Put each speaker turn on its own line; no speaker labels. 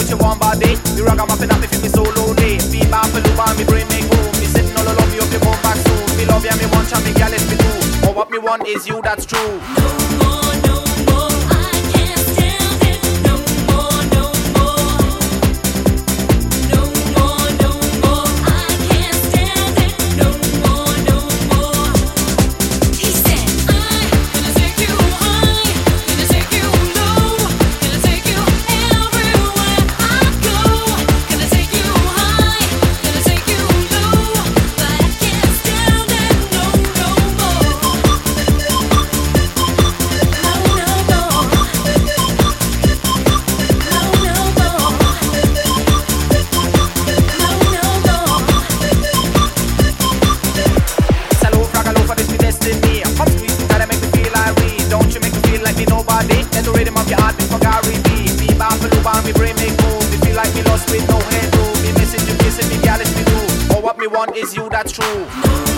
just your one body. You rock, I'm up and up, me feel me so lonely. Be bad for Luba, me brain make move. Me sitting all alone, me hope you come back soon. Me love ya, me want ya, me gal, it's me too. But what me want is you, that's true. Me brain make move. Me feel like me lost with no headroom. Me message you kissing me, gal, it's me too. But what me want is you, that's true.